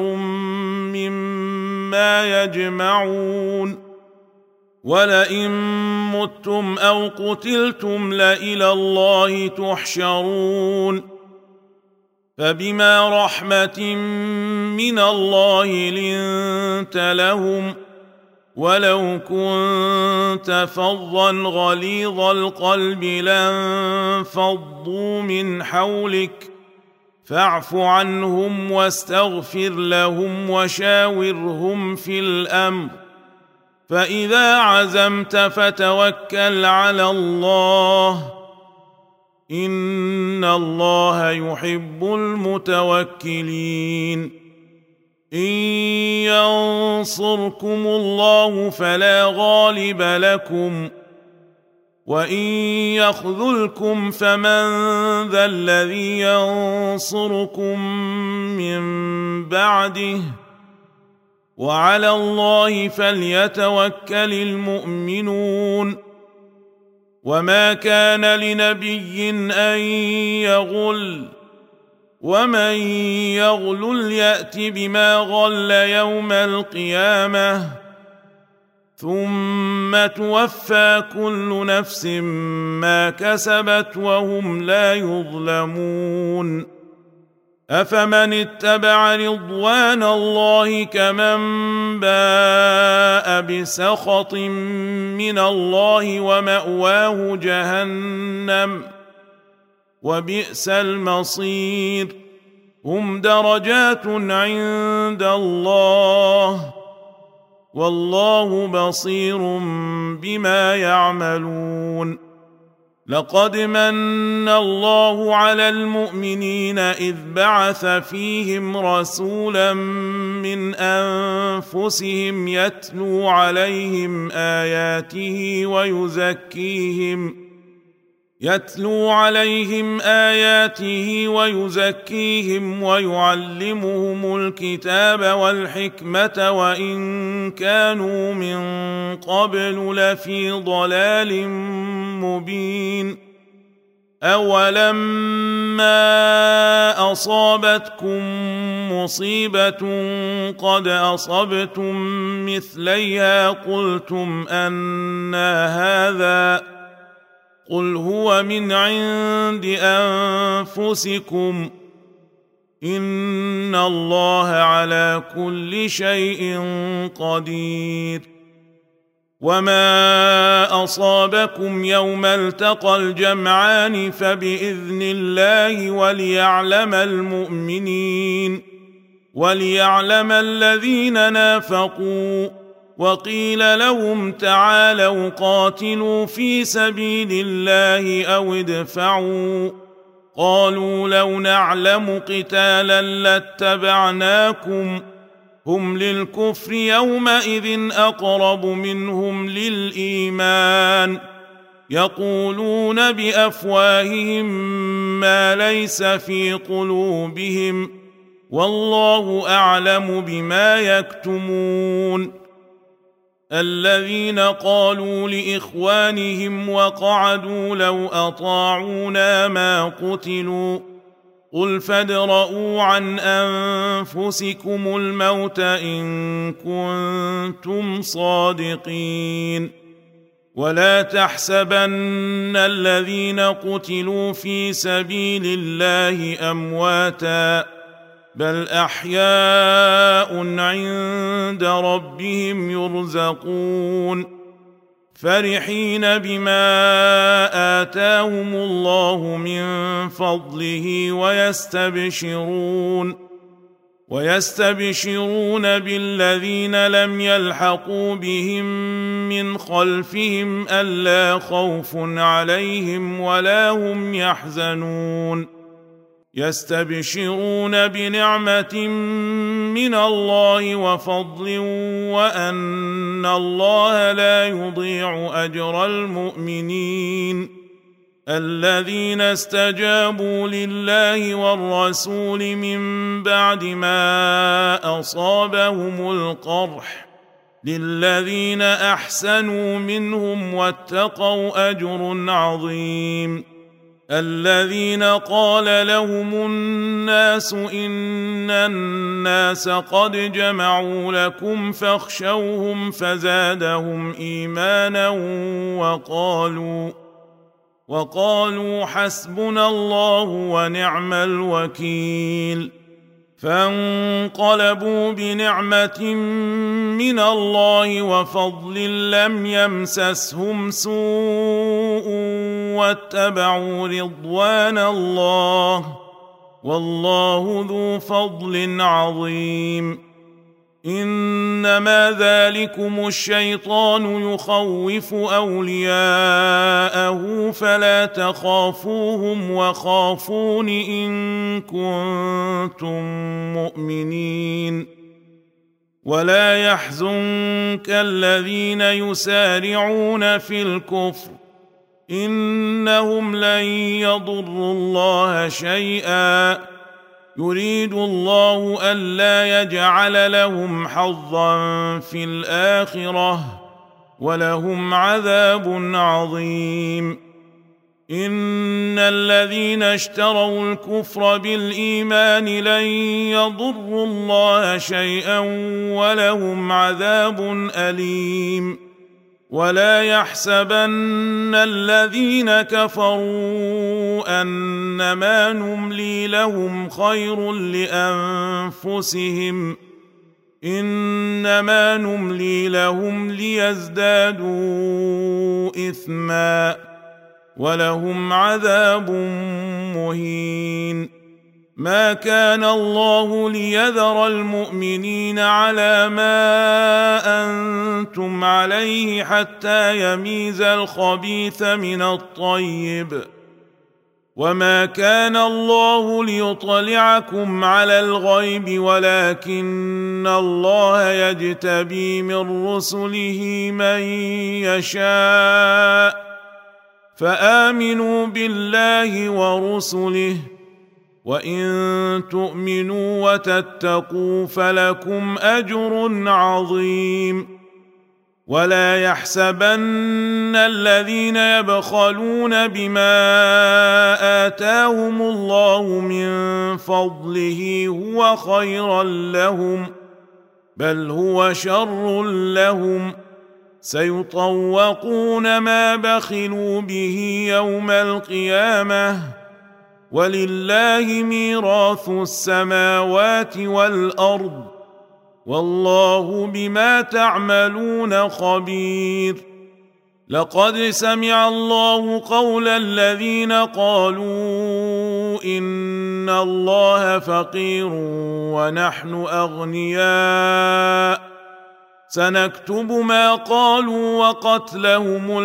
مما يجمعون. ولئن متم أو قتلتم لإلى الله تحشرون. فبما رحمة من الله لنت لهم ولو كنت فظا غليظ القلب لانفضوا من حولك فاعف عنهم واستغفر لهم وشاورهم في الأمر فإذا عزمت فتوكل على الله إن الله يحب المتوكلين. إن ينصركم الله فلا غالب لكم وإن يخذلكم فمن ذا الذي ينصركم من بعده وعلى الله فليتوكل المؤمنون. وما كان لنبي أن يغل ومن يغلل يأت بما غل يوم القيامة ثم توفى كل نفس ما كسبت وهم لا يظلمون. أفمن اتبع رضوان الله كمن باء بسخط من الله ومأواه جهنم وبئس المصير. هم درجات عند الله والله بصير بما يعملون. لقد من الله على المؤمنين إذ بعث فيهم رسولا من أنفسهم يتلو عليهم آياته ويزكيهم ويعلمهم الكتاب والحكمة وإن كانوا من قبل لفي ضلال مبين. أولما أصابتكم مصيبة قد أصبتم مثليها قلتم أنى هذا قل هو من عند أنفسكم إن الله على كل شيء قدير. وما أصابكم يوم التقى الجمعان فبإذن الله وليعلم الذين نافقوا وقيل لهم تعالوا قاتلوا في سبيل الله أو ادفعوا قالوا لو نعلم قتالا لاتبعناكم هم للكفر يومئذ أقرب منهم للإيمان يقولون بأفواههم ما ليس في قلوبهم والله أعلم بما يكتمون الذين قالوا لإخوانهم وقعدوا لو أطاعونا ما قتلوا قل فادرءوا عن أنفسكم الموت إن كنتم صادقين ولا تحسبن الذين قتلوا في سبيل الله أمواتا بل أحياء عند ربهم يرزقون فرحين بما آتاهم الله من فضله ويستبشرون بالذين لم يلحقوا بهم من خلفهم ألا خوف عليهم ولا هم يحزنون يستبشرون بنعمة من الله وفضل وأن الله لا يضيع أجر المؤمنين الذين استجابوا لله والرسول من بعد ما أصابهم القرح للذين أحسنوا منهم واتقوا أجر عظيم الذين قال لهم الناس إن الناس قد جمعوا لكم فاخشوهم فزادهم إيمانا وقالوا حسبنا الله ونعم الوكيل فانقلبوا بنعمة من الله وفضل لم يمسسهم سوء واتبعوا رضوان الله والله ذو فضل عظيم إنما ذلكم الشيطان يخوف أولياءه فلا تخافوهم وخافون إن كنتم مؤمنين ولا يحزنك الذين يسارعون في الكفر إنهم لن يضروا الله شيئا يريد الله ألا يجعل لهم حظا في الآخرة ولهم عذاب عظيم إن الذين اشتروا الكفر بالإيمان لن يضروا الله شيئا ولهم عذاب أليم ولا يحسبن الذين كفروا أنما نملي لهم خير لأنفسهم إنما نملي لهم ليزدادوا إثما ولهم عذاب مهين ما كان الله ليذر المؤمنين على ما أنتم عليه حتى يميز الخبيث من الطيب وما كان الله ليطلعكم على الغيب ولكن الله يجتبي من رسله من يشاء فآمنوا بالله ورسله وإن تؤمنوا وتتقوا فلكم أجر عظيم ولا يحسبن الذين يبخلون بما آتاهم الله من فضله هو خيرا لهم بل هو شر لهم سيطوقون ما بخلوا به يوم القيامة ولله ميراث السماوات والأرض والله بما تعملون خبير لقد سمع الله قول الذين قالوا إن الله فقير ونحن أغنياء سنكتب ما قالوا وقتلهم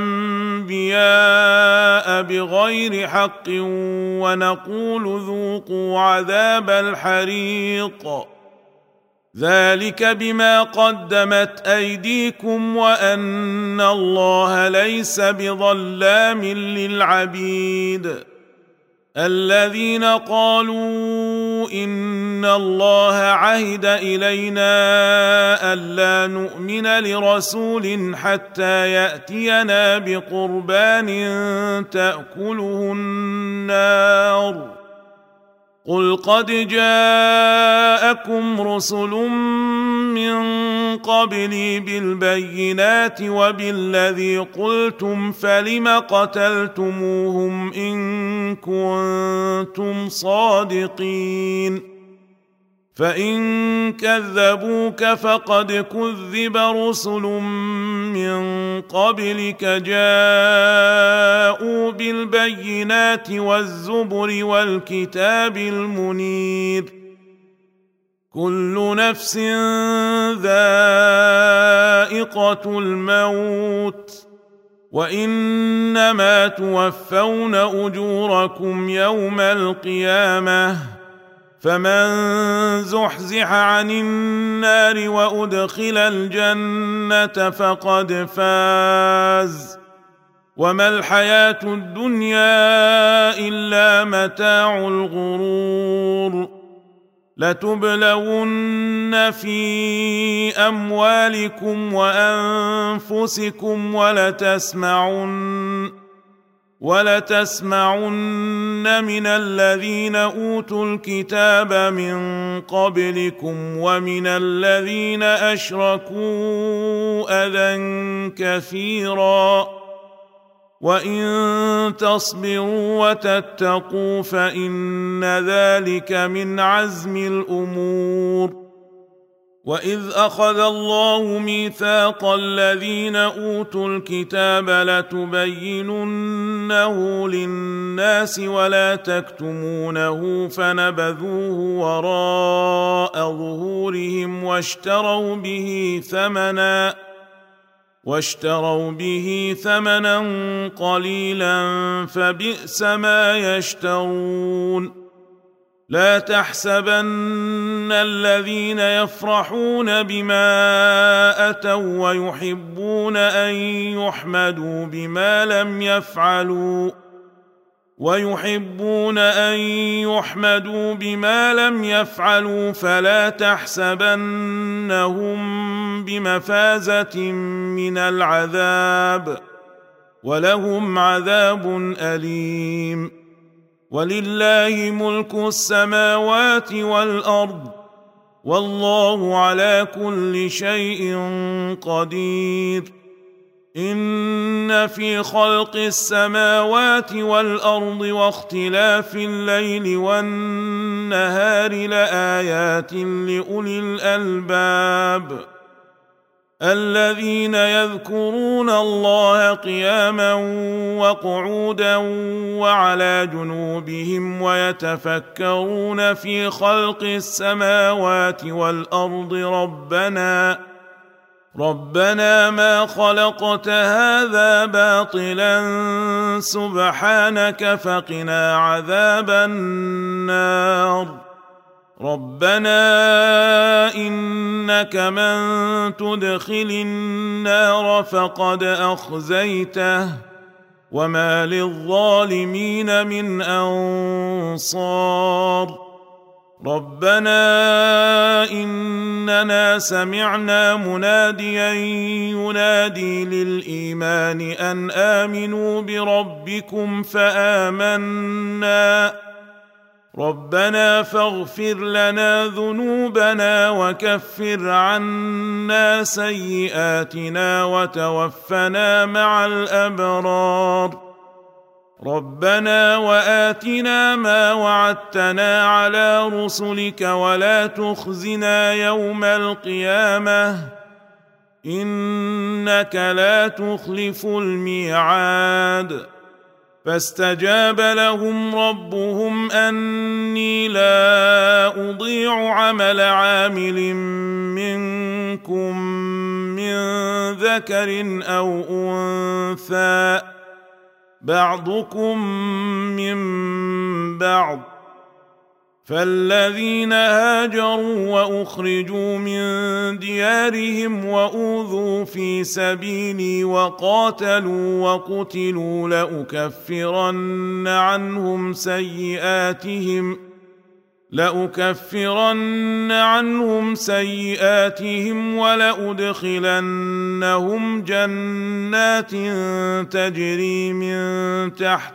الأنبياء بغير حق ونقول ذوقوا عذاب الحريق ذلك بما قدمت ايديكم وان الله ليس بظلام للعبيد. الذين قالوا ان الله عهد الينا الا نؤمن لرسول حتى ياتينا بقربان تاكله النار قل قد جاءكم رسل من قبلي بالبينات وبالذي قلتم فلم قتلتموهم ان كنتم صادقين فان كذبوك فقد كذب رسل من قبلك جاءوا بالبينات والزبر والكتاب المنير كل نفس ذائقة الموت وإنما توفون أجوركم يوم القيامة فمن زحزح عن النار وأدخل الجنة فقد فاز وما الحياة الدنيا إلا متاع الغرور لتبلون في أموالكم وأنفسكم ولتسمعن من الذين أوتوا الكتاب من قبلكم ومن الذين أشركوا أذى كثيرا وإن تصبروا وتتقوا فإن ذلك من عزم الأمور وإذ أخذ الله ميثاق الذين أوتوا الكتاب لتبيننه للناس ولا تكتمونه فنبذوه وراء ظهورهم واشتروا به ثمنا قليلا فبئس ما يشترون لا تحسبن الذين يفرحون بما أتوا ويحبون أن يحمدوا بما لم يفعلوا فلا تحسبنهم بمفازة من العذاب ولهم عذاب أليم ولله ملك السماوات والأرض والله على كل شيء قدير إن في خلق السماوات والأرض واختلاف الليل والنهار لآيات لأولي الألباب الذين يذكرون الله قياما وقعودا وعلى جنوبهم ويتفكرون في خلق السماوات والأرض ربنا ما خلقت هذا باطلا سبحانك فقنا عذاب النار ربنا إنك من تدخل النار فقد أخزيته وما للظالمين من أنصار ربنا إننا سمعنا مناديا ينادي للإيمان أن آمنوا بربكم فآمنا ربنا فاغفر لنا ذنوبنا وكفر عنا سيئاتنا وتوفنا مع الأبرار ربنا وآتنا ما وعدتنا على رسلك ولا تخزنا يوم القيامة إنك لا تخلف الميعاد فاستجاب لهم ربهم أني لا أضيع عمل عامل منكم من ذكر أو أنثى بعضكم من بعض فالذين هاجروا واخرجوا من ديارهم واوذوا في سبيلي وقاتلوا وقتلوا لأكفرن عنهم سيئاتهم ولأدخلنهم جنات تجري من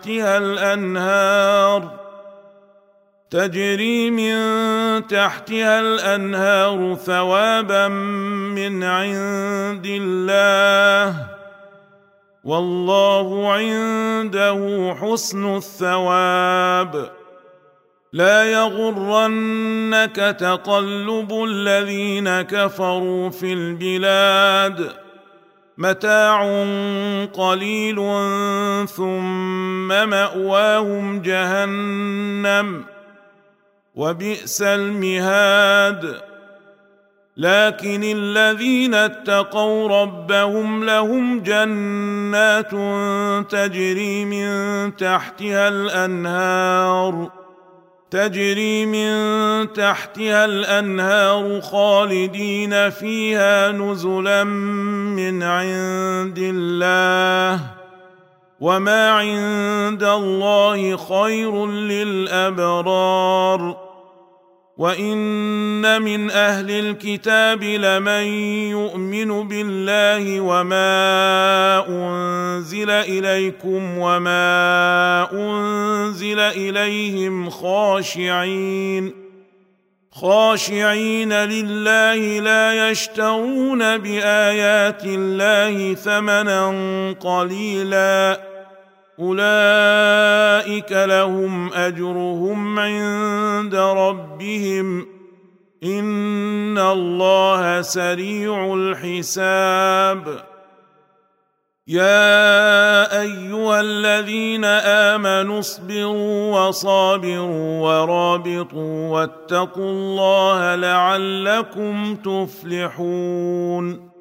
تحتها الأنهار ثوابا من عند الله والله عنده حسن الثواب. لا يغرنك تقلب الذين كفروا في البلاد متاع قليل ثم مأواهم جهنم وبئس المهاد. لكن الذين اتقوا ربهم لهم جنات تجري من تحتها الأنهار خالدين فيها نزلا من عند الله وما عند الله خير للأبرار. وإن من أهل الكتاب لمن يؤمن بالله وما أنزل إليكم وما أنزل إليهم خاشعين لله لا يشترون بآيات الله ثمنا قليلا أولئك لهم أجرهم عند ربهم إن الله سريع الحساب. يا أيها الذين آمنوا اصبروا وصابروا ورابطوا واتقوا الله لعلكم تفلحون.